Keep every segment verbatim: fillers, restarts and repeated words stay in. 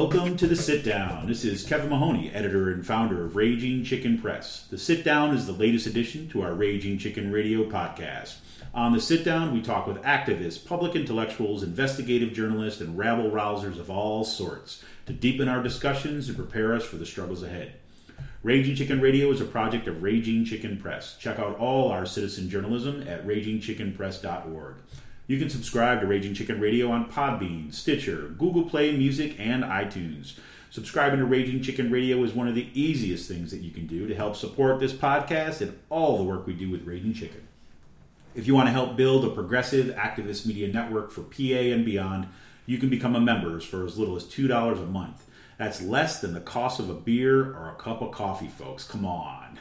Welcome to The Sit Down. This is Kevin Mahoney, editor and founder of Raging Chicken Press. The Sit Down is the latest addition to our Raging Chicken Radio podcast. On The Sit Down, we talk with activists, public intellectuals, investigative journalists, and rabble-rousers of all sorts to deepen our discussions and prepare us for the struggles ahead. Raging Chicken Radio is a project of Raging Chicken Press. Check out all our citizen journalism at raging chicken press dot org. You can subscribe to Raging Chicken Radio on Podbean, Stitcher, Google Play Music, and iTunes. Subscribing to Raging Chicken Radio is one of the easiest things that you can do to help support this podcast and all the work we do with Raging Chicken. If you want to help build a progressive activist media network for P A and beyond, you can become a member for as little as two dollars a month. That's less than the cost of a beer or a cup of coffee, folks. Come on.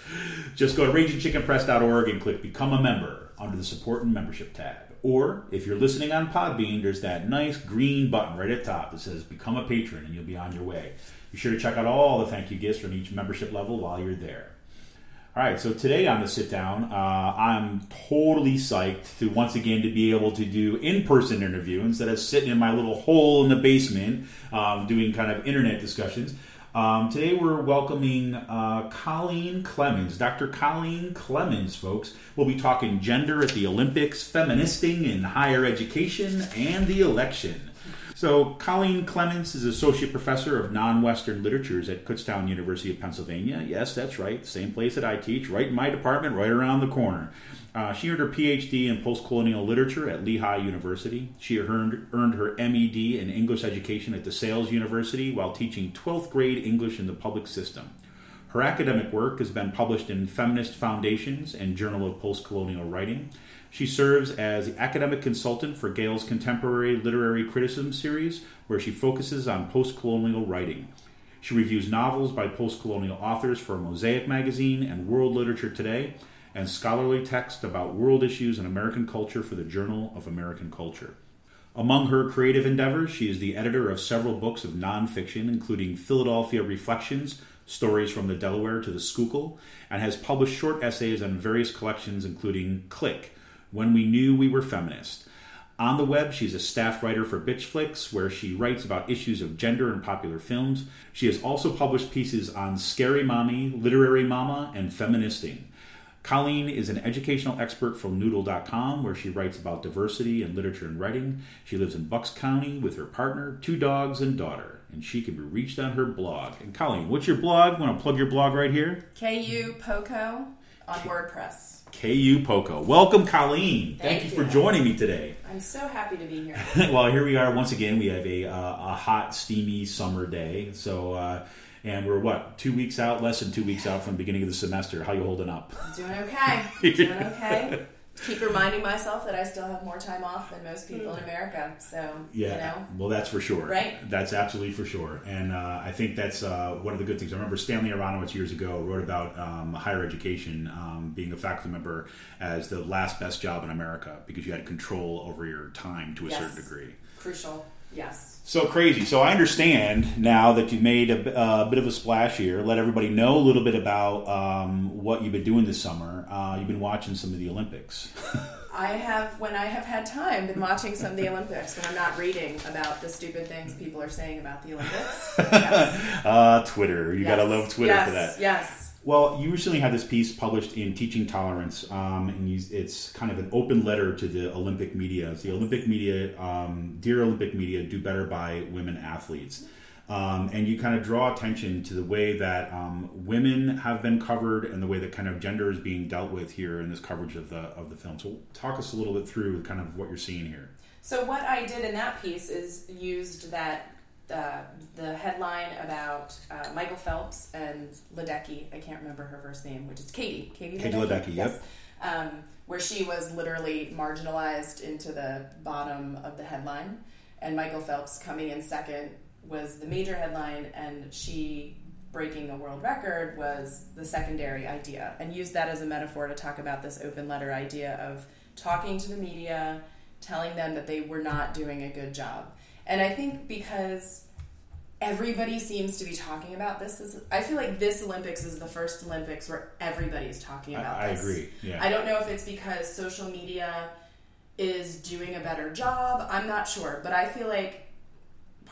Just go to raging chicken press dot org and click Become a Member under the Support and Membership tab. Or, if you're listening on Podbean, there's that nice green button right at the top that says Become a Patron, and you'll be on your way. Be sure to check out all the thank you gifts from each membership level while you're there. All right, so today on The Sit Down, uh, I'm totally psyched to once again to be able to do in-person interview instead of sitting in my little hole in the basement um, doing kind of internet discussions. Um, today we're welcoming uh, Colleen Clemens, Doctor Colleen Clemens, folks. We'll be talking gender at the Olympics, feministing in higher education, and the election. So Colleen Clemens is Associate Professor of Non-Western Literatures at Kutztown University of Pennsylvania. Yes, that's right, same place that I teach, right in my department, right around the corner. Uh, she earned her P H D in Postcolonial Literature at Lehigh University. She earned, earned her M E D in English Education at DeSales University while teaching twelfth grade English in the public system. Her academic work has been published in Feminist Foundations and Journal of Postcolonial Writing. She serves as the academic consultant for Gale's Contemporary Literary Criticism series, where she focuses on postcolonial writing. She reviews novels by postcolonial authors for Mosaic Magazine and World Literature Today, and scholarly text about world issues and American culture for the Journal of American Culture. Among her creative endeavors, she is the editor of several books of nonfiction, including Philadelphia Reflections, Stories from the Delaware to the Schuylkill, and has published short essays on various collections, including Click, When We Knew We Were Feminist. On the web, she's a staff writer for Bitch Flicks, where she writes about issues of gender in popular films. She has also published pieces on Scary Mommy, Literary Mama, and Feministing. Colleen is an educational expert from Noodle dot com, where she writes about diversity in literature and writing. She lives in Bucks County with her partner, two dogs, and daughter, and she can be reached on her blog. And Colleen, what's your blog? Want to plug your blog right here? K U Poco on WordPress. K U Poco. Welcome, Colleen. Thank, Thank you for joining me today. I'm so happy to be here. Well, here we are once again. We have a uh, a hot, steamy summer day. So, uh, and we're what, two weeks out, less than two weeks out from the beginning of the semester. How you holding up? Doing okay. Doing okay. Keep reminding myself that I still have more time off than most people in America. So, yeah, you know. Well, that's for sure. Right? That's absolutely for sure. And uh, I think that's uh, one of the good things. I remember Stanley Aronowitz years ago wrote about um, higher education um, being a faculty member as the last best job in America because you had control over your time to a yes. certain degree. Crucial. Yes. So crazy. So I understand now that you've made a, a bit of a splash here. Let everybody know a little bit about um, what you've been doing this summer. Uh, you've been watching some of the Olympics. I have, when I have had time, been watching some of the Olympics when I'm not reading about the stupid things people are saying about the Olympics. Yes. uh, Twitter. You yes. gotta love Twitter yes. for that. Yes. Well, you recently had this piece published in Teaching Tolerance, um, and you, it's kind of an open letter to the Olympic media. It's the Olympic media, um, dear Olympic media, do better by women athletes. Um, and you kind of draw attention to the way that um, women have been covered and the way that kind of gender is being dealt with here in this coverage of the of the film. So talk us a little bit through kind of what you're seeing here. So what I did in that piece is used that Uh, the headline about uh, Michael Phelps and Ledecky, I can't remember her first name, which is Katie. Katie, Katie Ledecky, Ledecky yes. yep. Um, where she was literally marginalized into the bottom of the headline. And Michael Phelps coming in second was the major headline, and she breaking a world record was the secondary idea. And used that as a metaphor to talk about this open letter idea of talking to the media, telling them that they were not doing a good job. And I think because everybody seems to be talking about this, this I feel like this Olympics is the first Olympics where everybody's talking about I, this. I agree, yeah. I don't know if it's because social media is doing a better job. I'm not sure. But I feel like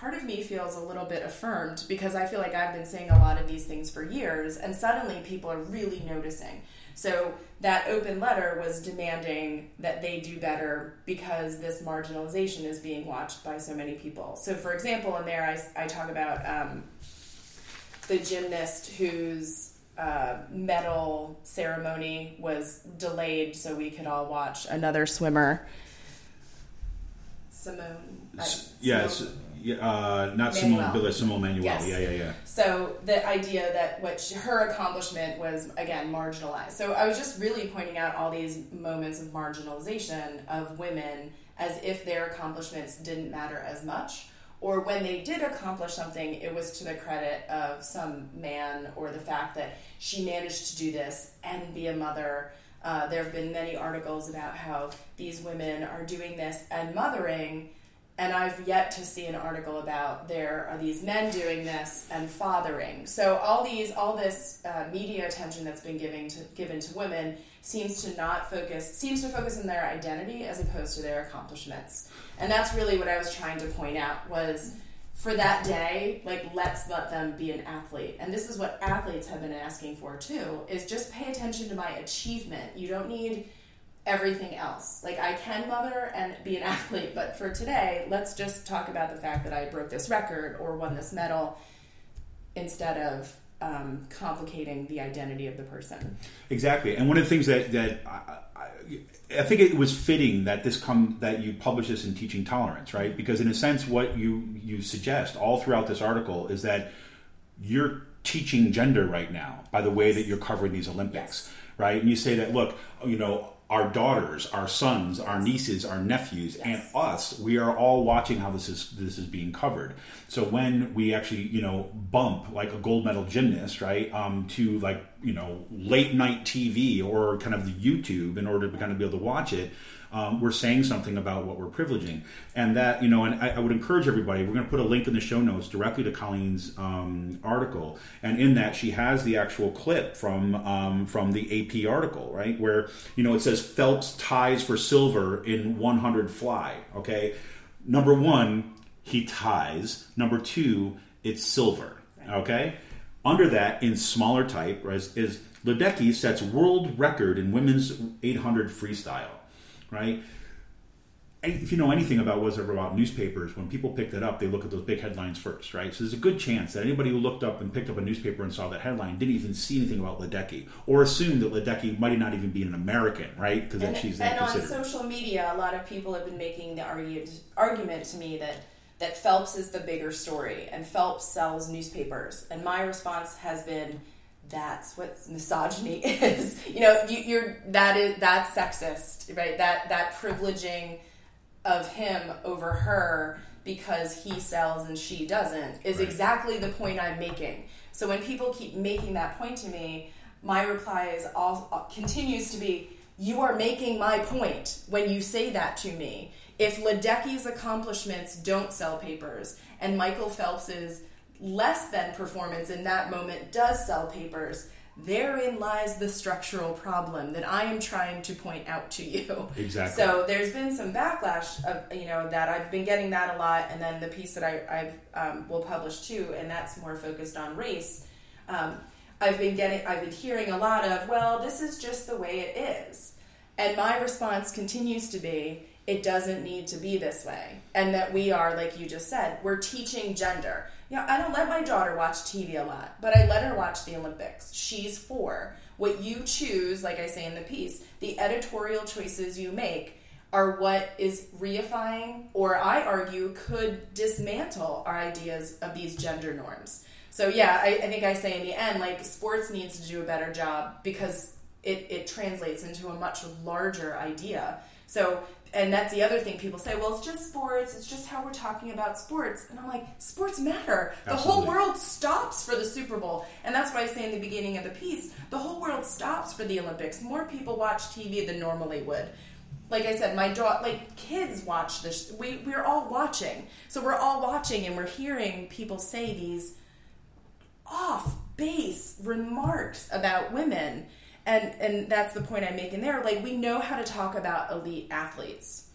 part of me feels a little bit affirmed because I feel like I've been saying a lot of these things for years, and suddenly people are really noticing. So that open letter was demanding that they do better because this marginalization is being watched by so many people. So, for example, in there I, I talk about um, the gymnast whose uh, medal ceremony was delayed so we could all watch another swimmer. Simone. Uh, yes. Simone. Uh, not Simone Biles, Simone Manuel. Yes. Yeah, yeah, yeah. So the idea that what she, her accomplishment was, again, marginalized. So I was just really pointing out all these moments of marginalization of women as if their accomplishments didn't matter as much. Or when they did accomplish something, it was to the credit of some man or the fact that she managed to do this and be a mother. Uh, there have been many articles about how these women are doing this and mothering, and I've yet to see an article about there are these men doing this and fathering. So all these, all this uh, media attention that's been given to given to women seems to not focus, seems to focus on their identity as opposed to their accomplishments. And that's really what I was trying to point out was for that day, like, let's let them be an athlete. And this is what athletes have been asking for too, is just pay attention to my achievement. You don't need everything else. Like, I can mother and be an athlete, but for today, let's just talk about the fact that I broke this record or won this medal instead of um, complicating the identity of the person. Exactly. And one of the things that, that I, I, I think it was fitting that this come that you publish this in Teaching Tolerance, right? Because in a sense, what you, you suggest all throughout this article is that you're teaching gender right now by the way that you're covering these Olympics, yes. right? And you say that, look, you know, our daughters, our sons, our nieces, our nephews, yes. and us, we are all watching how this is this is being covered. So when we actually, you know, bump like a gold medal gymnast, right, um, to like, you know, late night T V or kind of the YouTube in order to kind of be able to watch it, um, we're saying something about what we're privileging. And that, you know, and I, I would encourage everybody, we're going to put a link in the show notes directly to Colleen's um, article. And in that, she has the actual clip from um, from the A P article, right, where, you know, it says Phelps ties for silver in one hundred fly, okay? Number one, he ties. Number two, it's silver, okay? Under that, in smaller type, is, is Ledecky sets world record in women's eight hundred freestyle, right? If you know anything about what's ever about newspapers, when people pick that up, they look at those big headlines first, right? So there's a good chance that anybody who looked up and picked up a newspaper and saw that headline didn't even see anything about Ledecky, or assumed that Ledecky might not even be an American, right? Because then she's and on considered. Social media, a lot of people have been making the argue, argument to me that that Phelps is the bigger story, and Phelps sells newspapers. And my response has been, that's what misogyny is. You know, you, you're that is that's sexist, right? That that privileging of him over her because he sells and she doesn't is right. exactly the point I'm making. So when people keep making that point to me, my reply is all continues to be, you are making my point when you say that to me. If Ledecky's accomplishments don't sell papers and Michael Phelps's less than performance in that moment does sell papers, therein lies the structural problem that I am trying to point out to you. Exactly. So there's been some backlash of, you know, that I've been getting that a lot, and then the piece that I I've, um, will publish too, and that's more focused on race. Um, I've been getting, I've been hearing a lot of, well, this is just the way it is, and my response continues to be, it doesn't need to be this way, and that we are, like you just said, we're teaching gender. You know, I don't let my daughter watch T V a lot, but I let her watch the Olympics. She's four. What you choose, like I say in the piece, the editorial choices you make are what is reifying, or I argue could dismantle our ideas of these gender norms. So yeah, I, I think I say in the end, like, sports needs to do a better job because it, it translates into a much larger idea. So, and that's the other thing people say, well, it's just sports, it's just how we're talking about sports. And I'm like, sports matter. The Absolutely. whole world stops for the Super Bowl. And that's what I say in the beginning of the piece. The whole world stops for the Olympics. More people watch T V than normally would. Like I said, my daughter, like, kids watch this. We, we're all watching. So we're all watching and we're hearing people say these off-base remarks about women. And and that's the point I'm making there. Like, we know how to talk about elite athletes.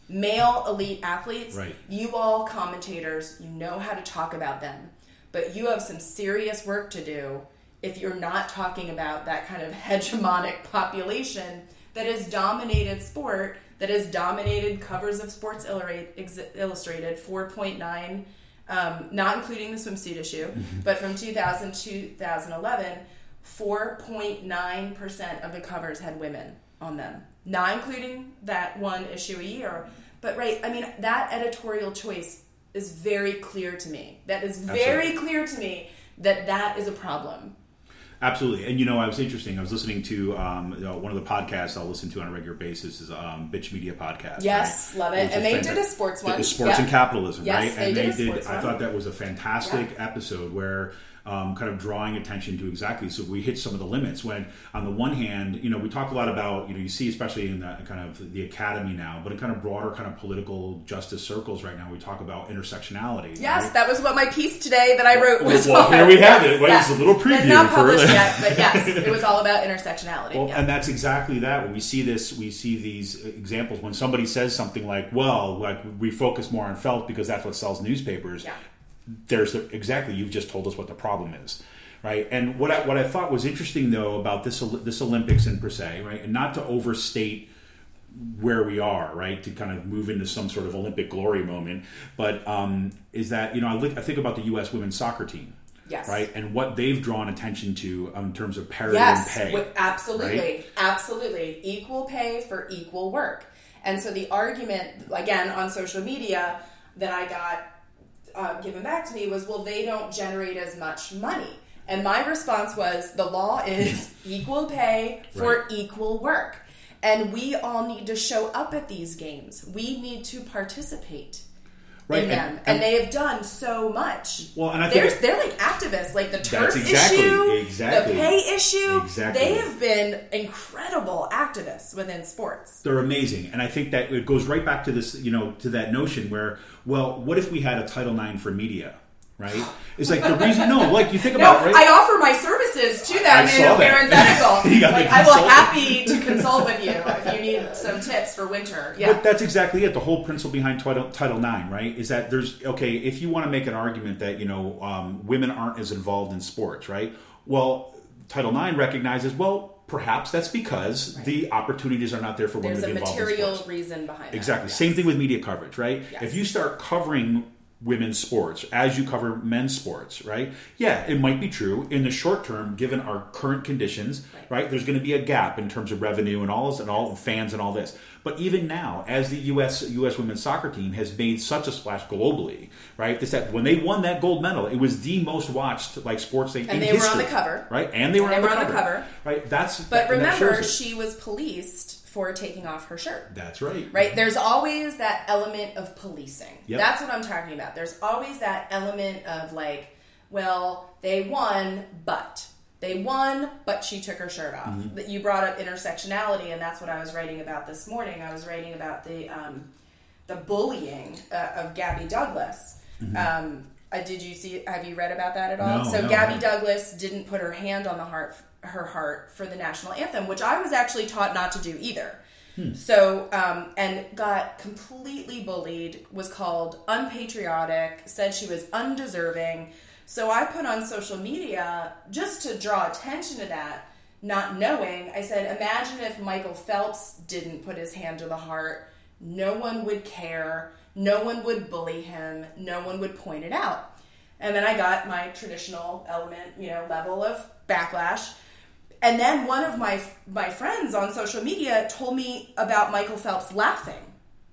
Male elite athletes, right. you all commentators, you know how to talk about them, but you have some serious work to do if you're not talking about that kind of hegemonic population that has dominated sport, that has dominated covers of Sports Illustrated, four point nine, um, not including the swimsuit issue, but from two thousand to two thousand eleven, four point nine percent of the covers had women on them. Not including that one issue a year. But, right, I mean, that editorial choice is very clear to me. That is very Absolutely. clear to me that that is a problem. Absolutely. And, you know, I was interesting. I was listening to um, you know, one of the podcasts I'll listen to on a regular basis is um, Bitch Media Podcast. Yes, right? Love it. it and they did a sports one. The sports yeah. and capitalism, yes, right? They and did they a did, sports I one. thought that was a fantastic yeah. episode where um, kind of drawing attention to exactly, so we hit some of the limits when, on the one hand, you know, we talk a lot about, you know, you see especially in the kind of the academy now, but in kind of broader kind of political justice circles right now, we talk about intersectionality. Yes, right? That was what my piece today that I wrote was Well, on. here we have yes, it. Well, yes. It's a little preview. It's not published for yet, but yes, it was all about intersectionality. Well, yeah. and that's exactly that. When we see this, we see these examples when somebody says something like, well, like we focus more on felt because that's what sells newspapers. Yeah. There's the, exactly, you've just told us what the problem is. Right, and what I, what I thought was interesting though about this this Olympics in per se, right, and not to overstate where we are, right, to kind of move into some sort of Olympic glory moment, but um, is that, you know, I, look, I think about the U S women's soccer team, yes, right, and what they've drawn attention to in terms of parity yes, and pay, with, absolutely, right? absolutely, equal pay for equal work, and so the argument again on social media that I got uh, given back to me was, well, they don't generate as much money. And my response was, the law is equal pay for right. equal work. And we all need to show up at these games. We need to participate right. in them. And, and, and they have done so much. Well, and I they're, think they're like activists, like the turf exactly, issue, exactly, the pay issue. Exactly. They have been incredible activists within sports. They're amazing. And I think that it goes right back to this, you know, to that notion where, well, what if we had a Title nine for media? Right? It's like the reason, no, like you think about no, it, right? I offer my services to them in a parenthetical. Like, I will happy to consult with you if you need some tips for winter. Yeah. But that's exactly it. The whole principle behind Title, Title nine, right, is that there's, okay, if you want to make an argument that, you know, um, women aren't as involved in sports, right? Well, Title nine recognizes, well, perhaps that's because right. the opportunities are not there for women There's to be involved in sports. There's a material reason behind that. Exactly. Yes. Same thing with media coverage, right? Yes. If you start covering women's sports as you cover men's sports, right? Yeah, it might be true in the short term, given our current conditions, right? right there's going to be a gap in terms of revenue and all this and all fans and all this. But even now, as the U S U S women's soccer team has made such a splash globally, right? This that when they won that gold medal, it was the most watched like sports thing and in they history, were on the cover, right? And they were, and on, they the were on cover, the cover, right? That's but that, remember, she was policed for taking off her shirt. That's right. Right? There's always that element of policing. Yep. That's what I'm talking about. There's always that element of like, well, they won, but. They won, but she took her shirt off. Mm-hmm. You brought up intersectionality, and that's what I was writing about this morning. I was writing about the um, the bullying uh, of Gabby Douglas. Mm-hmm. Um, uh, did you see? Have you read about that at all? No, so no, Gabby no. Douglas didn't put her hand on the heart, her heart for the national anthem, which I was actually taught not to do either. Hmm. So, um, and got completely bullied, was called unpatriotic, said she was undeserving. So I put on social media, just to draw attention to that, not knowing, I said, imagine if Michael Phelps didn't put his hand to the heart, no one would care, no one would bully him, no one would point it out. And then I got my traditional element, you know, level of backlash. And then one of my my friends on social media told me about Michael Phelps laughing.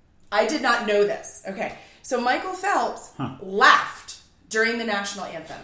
I did not know this. Okay, so Michael Phelps huh. laughed during the national anthem.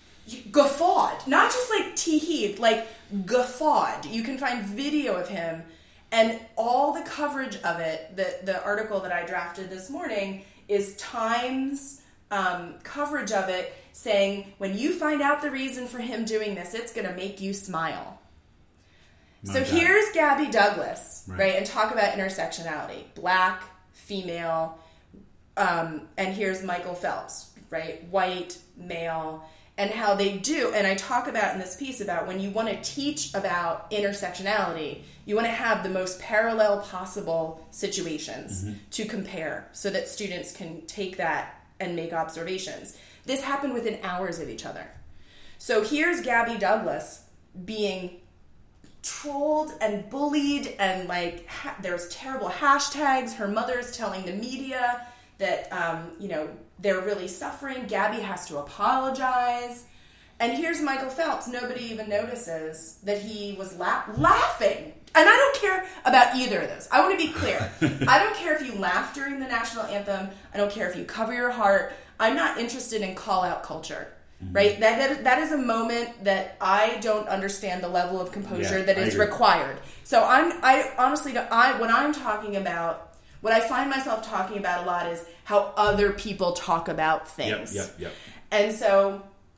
Guffawed. Not just like tee-heed, like guffawed. You can find video of him. And all the coverage of it, the, the article that I drafted this morning, is Times um, coverage of it saying, when you find out the reason for him doing this, it's going to make you smile. My so God. Here's Gabby Douglas, right. right, and talk about intersectionality. Black, female, um, and here's Michael Phelps, right, white, male, and how they do, and I talk about in this piece about when you want to teach about intersectionality, you want to have the most parallel possible situations mm-hmm. to compare so that students can take that and make observations. This happened within hours of each other. So here's Gabby Douglas being trolled and bullied, and like ha- there's terrible hashtags. Her mother's telling the media that um, you know they're really suffering. Gabby has to apologize, and here's Michael Phelps. Nobody even notices that he was la- laughing. And I don't care about either of those. I want to be clear. I don't care if you laugh during the national anthem. I don't care if you cover your heart. I'm not interested in call-out culture. Right, that, that that is a moment that I don't understand the level of composure yeah, that is required. So I'm I honestly don't, I when I'm talking about what I find myself talking about a lot is how other people talk about things. Yep, yep, yep. And so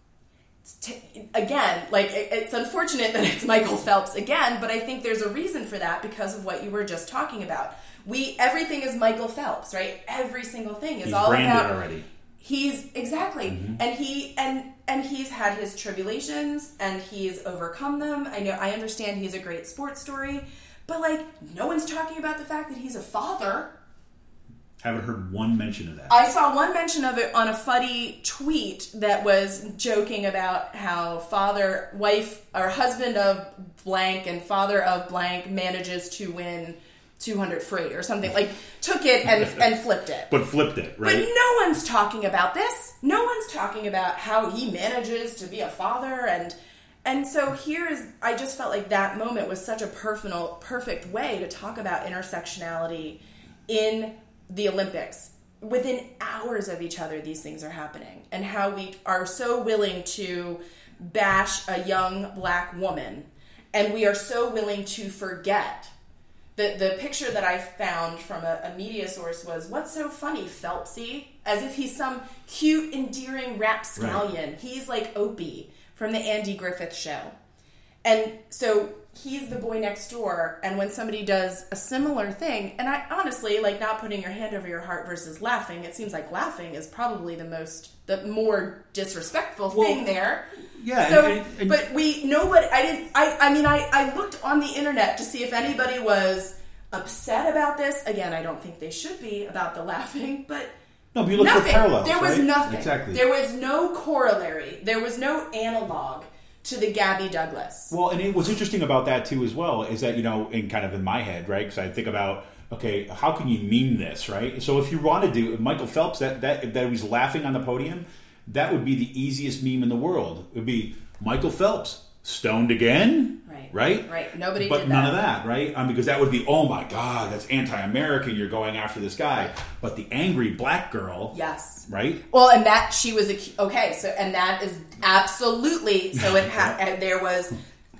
t- again, like it, it's unfortunate that it's Michael Phelps again, but I think there's a reason for that because of what you were just talking about. We everything is Michael Phelps, right? Every single thing is He's all branded about already. He's exactly, mm-hmm. and he and and he's had his tribulations, and he's overcome them. I know, I understand he's a great sports story, but like no one's talking about the fact that he's a father. Haven't heard one mention of that. I saw one mention of it on a funny tweet that was joking about how father, wife, or husband of blank and father of blank manages to win two hundred free or something, like took it and and flipped it. But flipped it, right? But no one's talking about this. No one's talking about how he manages to be a father. And and so here is, I just felt like that moment was such a personal, perfect way to talk about intersectionality in the Olympics. Within hours of each other, these things are happening. And how we are so willing to bash a young black woman. And we are so willing to forget. The the picture that I found from a, a media source was, what's so funny, Phelpsy? As if he's some cute, endearing rapscallion. Right. He's like Opie from the Andy Griffith Show. And so he's the boy next door, and when somebody does a similar thing, and I honestly, like not putting your hand over your heart versus laughing, it seems like laughing is probably the most, the more disrespectful well, thing there. Yeah. So, and, and, but we, nobody, I didn't, I, I mean, I, I looked on the internet to see if anybody was upset about this. Again, I don't think they should be about the laughing, but no, but you look nothing. for parallels, There was right? nothing. Exactly. There was no corollary. There was no analog to the Gabby Douglas. Well, and it, what's interesting about that too as well is that, you know, in kind of in my head, right? Because I think about, okay, how can you meme this, right? So if you want to do Michael Phelps, that that that he's laughing on the podium, that would be the easiest meme in the world. It would be Michael Phelps stoned again, right? Right, right. Nobody, but did none that. of that, right? Um, because that would be, oh my God, that's anti-American. You're going after this guy, but the angry black girl, yes, right? Well, and that she was a, okay. So, and that is absolutely so. It had, and there was.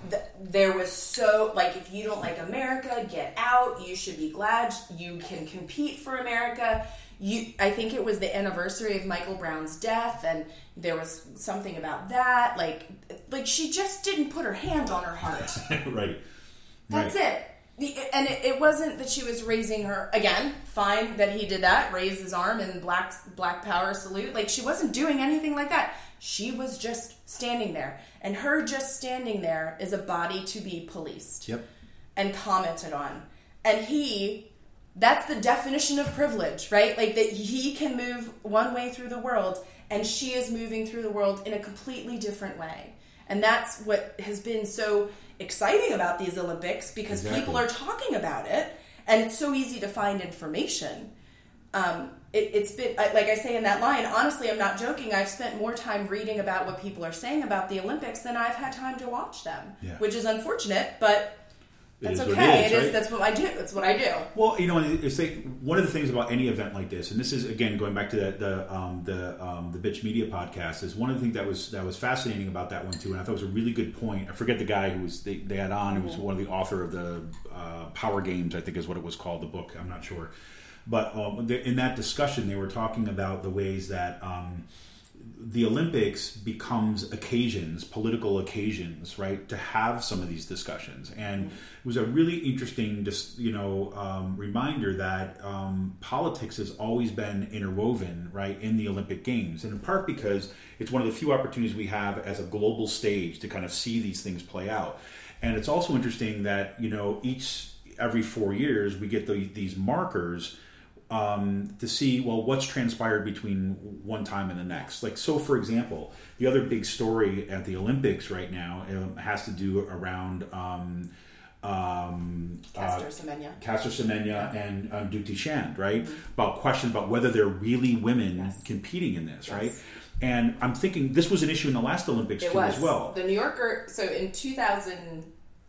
There was so, like, if you don't like America, get out. You should be glad you can compete for America. You, I think it was the anniversary of Michael Brown's death, and there was something about that. Like, like she just didn't put her hand on her heart. Right. That's right. it. The, and it, it wasn't that she was raising her, again, fine that he did that, raise his arm in black, black power salute. Like, she wasn't doing anything like that. She was just standing there. And her just standing there is a body to be policed. Yep. And commented on. And he, that's the definition of privilege, right? Like, that he can move one way through the world, and she is moving through the world in a completely different way. And that's what has been so exciting about these Olympics, because exactly. people are talking about it, and it's so easy to find information. Um, it, it's been, like I say in that line, honestly, I'm not joking, I've spent more time reading about what people are saying about the Olympics than I've had time to watch them, yeah. which is unfortunate, but that's it okay. It is, it is right? That's what I do. That's what I do. Well, you know, it's like one of the things about any event like this, and this is again going back to the the um, the, um, the Bitch Media podcast, is one of the things that was that was fascinating about that one too, and I thought it was a really good point. I forget the guy who was they, they had on, who was Mm-hmm. one of the author of the uh, Power Games, I think is what it was called, the book. I'm not sure, but um, in that discussion, they were talking about the ways that. Um, the Olympics becomes occasions, political occasions, right, to have some of these discussions. And it was a really interesting, just you know, um, reminder that um, politics has always been interwoven, right, in the Olympic Games, and in part because it's one of the few opportunities we have as a global stage to kind of see these things play out. And it's also interesting that, you know, each every four years we get the, these markers Um, to see, well, what's transpired between one time and the next. Like, so for example, the other big story at the Olympics right now um, has to do around um, um, Caster uh, Semenya. Caster Semenya and um, Dutee Chand, right? Mm-hmm. About questions about whether they're really women yes. competing in this, yes. right? And I'm thinking this was an issue in the last Olympics it too was. as well. The New Yorker, so in two thousand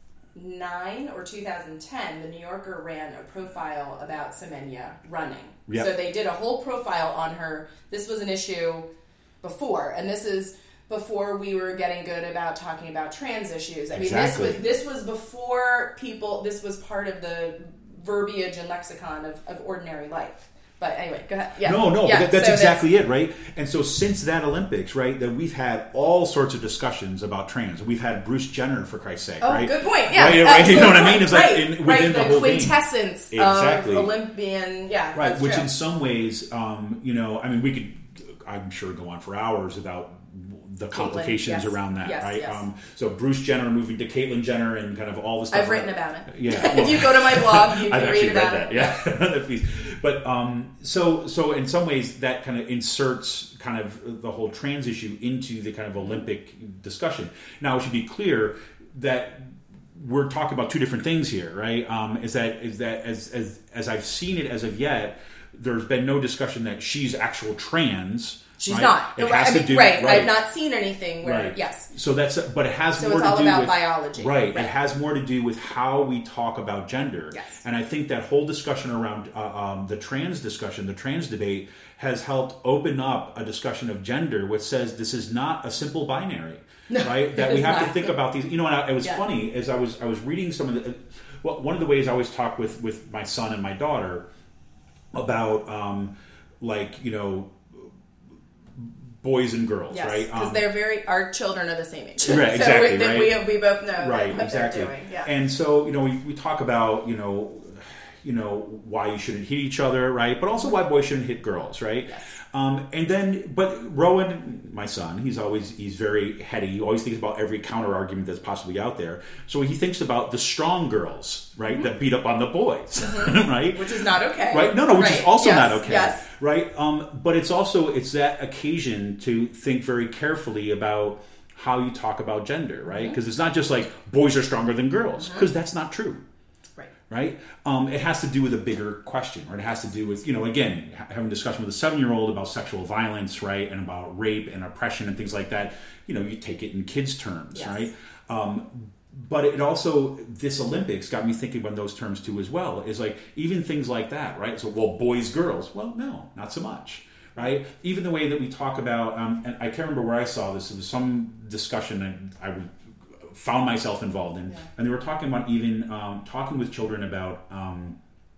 nine or two thousand ten, the New Yorker ran a profile about Semenya running. Yep. So they did a whole profile on her. This was an issue before, and this is before we were getting good about talking about trans issues. I mean, Exactly. this was this was before people. This was part of the verbiage and lexicon of, of ordinary life. But anyway, go ahead. Yeah. No, no, yeah. but that, that's so exactly it, right? And so since that Olympics, right, that we've had all sorts of discussions about trans. We've had Bruce Jenner, for Christ's sake, oh, right? good point. Yeah, right, right, you know what I mean? It's like right, in, within right, the, the whole quintessence thing. Exactly. of Olympian, yeah, right? that's Which true. in some ways, um, you know, I mean, we could, I'm sure, go on for hours about the complications yes. around that, yes, right? Yes. Um, so Bruce Jenner moving to Caitlyn Jenner and kind of all the stuff. I've written around. about it. Yeah, well, if you go to my blog, you can I've read actually about read it. that. Yeah, but um, so so in some ways that kind of inserts kind of the whole trans issue into the kind of Olympic discussion. Now, it should be clear that we're talking about two different things here, right? Um, is that is that as as as I've seen it as of yet, there's been no discussion that she's actual trans. She's right? not. It I has mean, to do right. right. I've not seen anything where Right. yes. So that's but it has So more it's to all do about with biology. Right. Right. It has more to do with how we talk about gender. Yes. And I think that whole discussion around uh, um, the trans discussion, the trans debate, has helped open up a discussion of gender, which says this is not a simple binary. No, right. That it we is have not. to think about these. You know, and I, it was Yeah. funny as I was I was reading some of the. Well, one of the ways I always talk with with my son and my daughter about um, like you know. boys and girls, Yes, right? because Um, they're very. Our children are the same age, Right, so exactly, we, right? we, we both know right, what exactly. they're doing. Yeah. And so you know, we, we talk about you know, you know why you shouldn't hit each other, right? But also why boys shouldn't hit girls, right? Yes. Um, and then, but Rowan, my son, he's always he's very heady. He always thinks about every counter argument that's possibly out there. So he thinks about the strong girls, right, mm-hmm. that beat up on the boys, mm-hmm. right? Which is not okay, right? No, no, which right. is also yes. not okay, yes. right? Um, but it's also it's that occasion to think very carefully about how you talk about gender, right? Because mm-hmm. it's not just like boys are stronger than girls, because mm-hmm. that's not true. Right? Um, it has to do with a bigger question, right? It has to do with, you know, again, having a discussion with a seven-year-old about sexual violence, right? And about rape and oppression and things like that. You know, you take it in kids' terms, yes. right? Um, but it also, this Olympics got me thinking about those terms too as well. Is like, even things like that, right? So, well, boys, girls. Well, no, not so much. Right? Even the way that we talk about, um, and I can't remember where I saw this. It was some discussion that I would found myself involved in, yeah. and they were talking about even um, talking with children about um,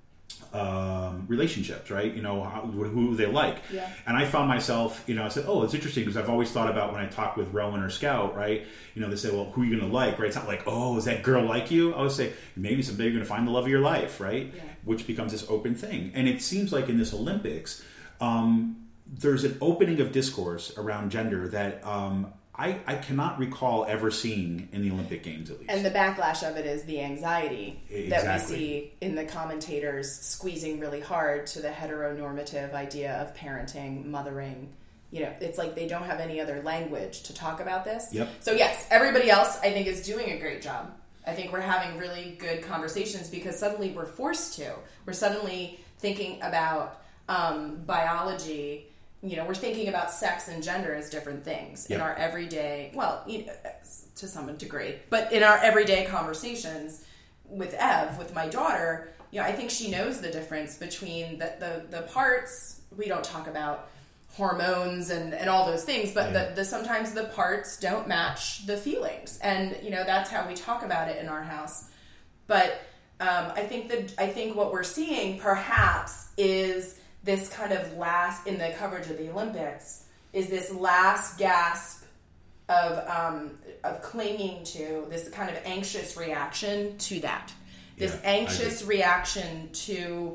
um, relationships, right? You know, how, who they like. Yeah. And I found myself, you know, I said, oh, it's interesting because I've always thought about when I talk with Rowan or Scout, right? You know, they say, well, who are you going to like, right? It's not like, oh, is that girl like you? I would say, maybe someday you're going to find the love of your life, right? Yeah. Which becomes this open thing. And it seems like in this Olympics, um, there's an opening of discourse around gender that um, I, I cannot recall ever seeing in the Olympic Games, at least. And the backlash of it is the anxiety exactly. that we see in the commentators squeezing really hard to the heteronormative idea of parenting, mothering. You know, it's like they don't have any other language to talk about this. Yep. So yes, everybody else I think is doing a great job. I think we're having really good conversations because suddenly we're forced to. We're suddenly thinking about um, biology. You know, we're thinking about sex and gender as different things yep. in our everyday, well, you know, to some degree, but in our everyday conversations with Ev, with my daughter, you know, I think she knows the difference between the, the, the parts. We don't talk about hormones and, and all those things, but yeah. the, the sometimes the parts don't match the feelings. And, you know, that's how we talk about it in our house. But um, I think that I think what we're seeing perhaps is this kind of last, in the coverage of the Olympics, is this last gasp of um, of clinging to this kind of anxious reaction to that. This yeah, anxious reaction to...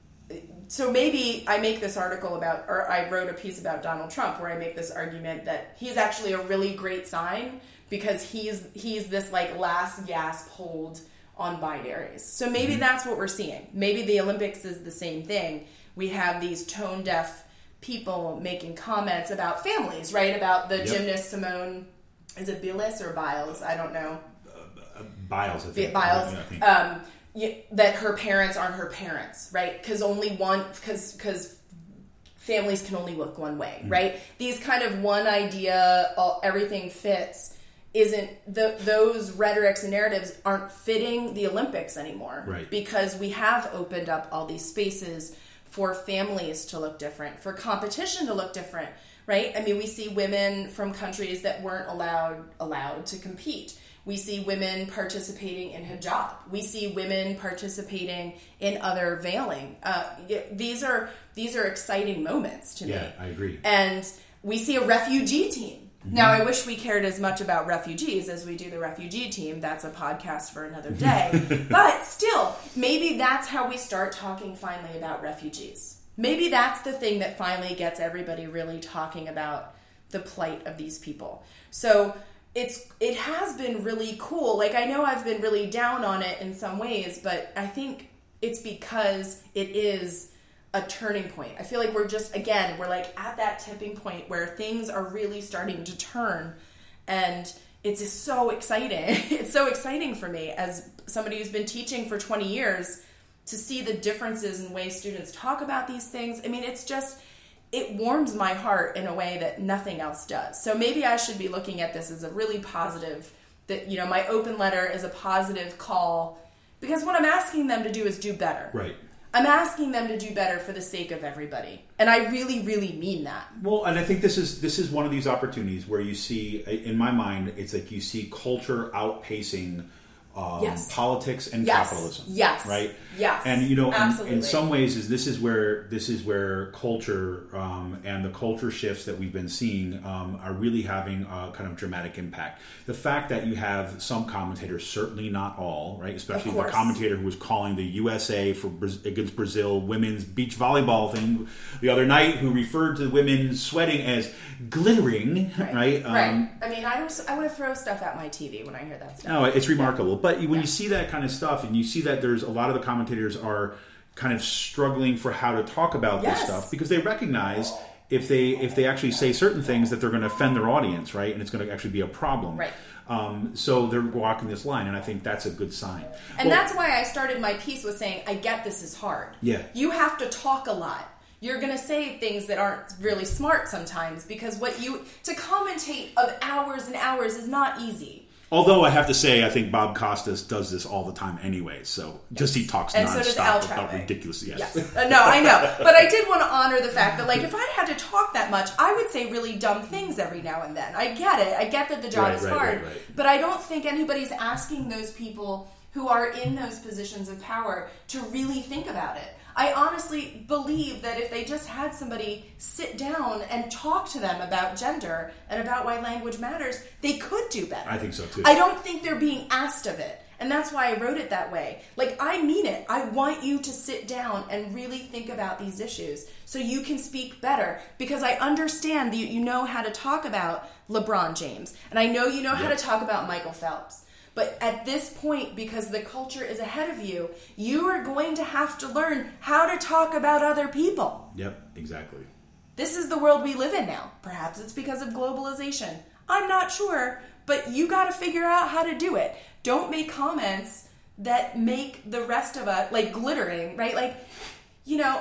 So maybe I make this article about, or I wrote a piece about Donald Trump where I make this argument that he's actually a really great sign because he's he's this like last gasp hold on binaries. So maybe mm-hmm. that's what we're seeing. Maybe the Olympics is the same thing. We have these tone deaf people making comments about families, right? About the yep. gymnast Simone, is it Biles or Biles? I don't know. Uh, Biles, I think. Biles. Yeah, I think. Um, Yeah, that her parents aren't her parents, right? Because only one, because because families can only look one way, mm-hmm. right? These kind of one idea, all, everything fits, isn't the those rhetorics and narratives aren't fitting the Olympics anymore, right? Because we have opened up all these spaces for families to look different, for competition to look different, right? I mean, we see women from countries that weren't allowed allowed to compete. We see women participating in hijab. We see women participating in other veiling. Uh, these are these are exciting moments to yeah, me. Yeah, I agree. And we see a refugee team. Mm-hmm. Now, I wish we cared as much about refugees as we do the refugee team. That's a podcast for another day. But still, maybe that's how we start talking finally about refugees. Maybe that's the thing that finally gets everybody really talking about the plight of these people. So... It's it has been really cool. Like, I know I've been really down on it in some ways, but I think it's because it is a turning point. I feel like we're just, again, we're like at that tipping point where things are really starting to turn, and it's just so exciting. It's so exciting for me as somebody who's been teaching for twenty years to see the differences in ways students talk about these things. I mean, it's just... it warms my heart in a way that nothing else does. So maybe I should be looking at this as a really positive, that, you know, my open letter is a positive call, because what I'm asking them to do is do better. Right. I'm asking them to do better for the sake of everybody. And I really, really mean that. Well, and I think this is this is one of these opportunities where you see, in my mind, it's like you see culture outpacing Um, yes. politics and yes. capitalism. Yes. Right. Yes. And you know, in, in some ways, is this is where this is where culture um, and the culture shifts that we've been seeing um, are really having a kind of dramatic impact. The fact that you have some commentators, certainly not all, right, especially the commentator who was calling the U S A for against Brazil women's beach volleyball thing the other night, who referred to women sweating as glittering, right? Right. Um, right. I mean, I was I would throw stuff at my T V when I hear that stuff. No, it's remarkable. But when yeah. you see that kind of stuff, and you see that there's a lot of the commentators are kind of struggling for how to talk about yes. this stuff, because they recognize if they if they actually say certain things that they're going to offend their audience, right? And it's going to actually be a problem. Right. Um, so they're walking this line, and I think that's a good sign. And well, that's why I started my piece with saying, I get this is hard. Yeah. You have to talk a lot. You're going to say things that aren't really smart sometimes, because what you to commentate of hours and hours is not easy. Although I have to say, I think Bob Costas does this all the time anyway. So yes. just he talks and nonstop so does about ridiculous. Yes. yes. Uh, no, I know. But I did want to honor the fact that, like, if I had to talk that much, I would say really dumb things every now and then. I get it. I get that the job right, is right, hard. Right, right. But I don't think anybody's asking those people who are in those positions of power to really think about it. I honestly believe that if they just had somebody sit down and talk to them about gender and about why language matters, they could do better. I think so too. I don't think they're being asked of it. And that's why I wrote it that way. Like, I mean it. I want you to sit down and really think about these issues so you can speak better. Because I understand that you know how to talk about LeBron James. And I know you know how yep. to talk about Michael Phelps. But at this point, because the culture is ahead of you, you are going to have to learn how to talk about other people. Yep, exactly. This is the world we live in now. Perhaps it's because of globalization. I'm not sure, but you got to figure out how to do it. Don't make comments that make the rest of us, like, glittering, right? Like, you know,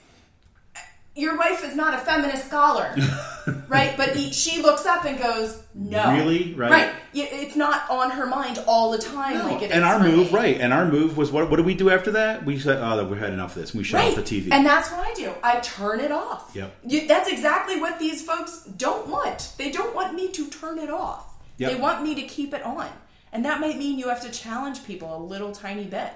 your wife is not a feminist scholar, right? But he, she looks up and goes, no. Really? Right. Right. It's not on her mind all the time no. like it is. And our for move, me. right. And our move was, what What did we do after that? We said, oh, we had enough of this. We shut right. off the T V. And that's what I do. I turn it off. Yep. You, that's exactly what these folks don't want. They don't want me to turn it off. Yep. They want me to keep it on. And that might mean you have to challenge people a little tiny bit.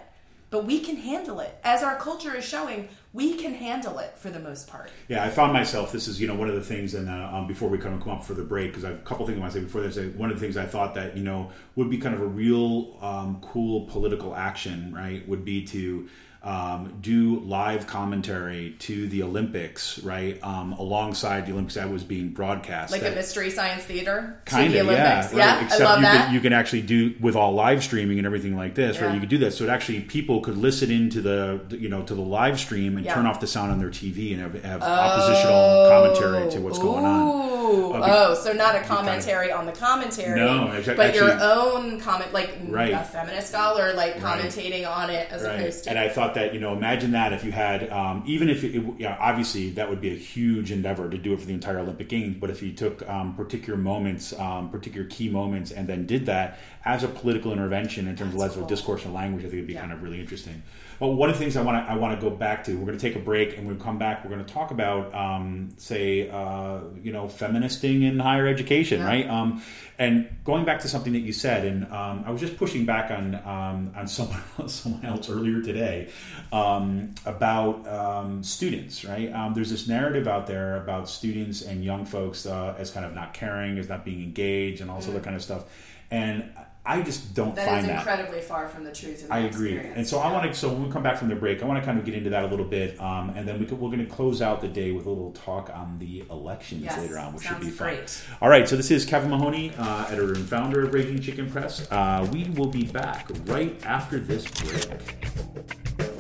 but we can handle it. As our culture is showing, we can handle it for the most part. Yeah, I found myself, this is, you know, one of the things, and uh, um, before we come, come up for the break, because I have a couple things I want to say before this, one of the things I thought that, you know, would be kind of a real um, cool political action, right, would be to Um, do live commentary to the Olympics, right? Um, alongside the Olympics that was being broadcast, like that, a Mystery Science Theater kind to the of, Olympics. yeah, Yeah, right? Except I love you that. Can, you can actually do with all live streaming and everything like this, Yeah. right? You could do that, so it actually people could listen into the, you know, to the live stream and Yeah. turn off the sound on their T V and have, have Oh. oppositional commentary to what's Ooh. going on. Oh, Uh, so not a commentary on the commentary, No, exactly. but your Actually- own comment, like Right. a feminist scholar, like Right. commentating on it as Right. opposed to. And I thought that, you know, imagine that if you had, um, even if, it, you know, obviously that would be a huge endeavor to do it for the entire Olympic Games, but if you took um, particular moments, um, particular key moments, and then did that as a political intervention in terms That's of level cool. of discourse and language, I think it'd be Yeah. kind of really interesting. Well, one of the things I want to I want to go back to, we're going to take a break, and when we come back, we're going to talk about, um, say, uh, you know, feministing in higher education, Yeah. right? Um, and going back to something that you said, and um, I was just pushing back on um, on someone someone else earlier today um, about um, students, right? Um, there's this narrative out there about students and young folks uh, as kind of not caring, as not being engaged, and all this Mm. other kind of stuff, and I just don't That find is that. incredibly far from the truth of my I agree, experience. and so I Yeah. want to. So when we come back from the break, I want to kind of get into that a little bit, um, and then we could, we're going to close out the day with a little talk on the elections Yes, later on, which should sounds be fun. great. All right, so this is Kevin Mahoney, uh, editor and founder of Raging Chicken Press. Uh, we will be back right after this break.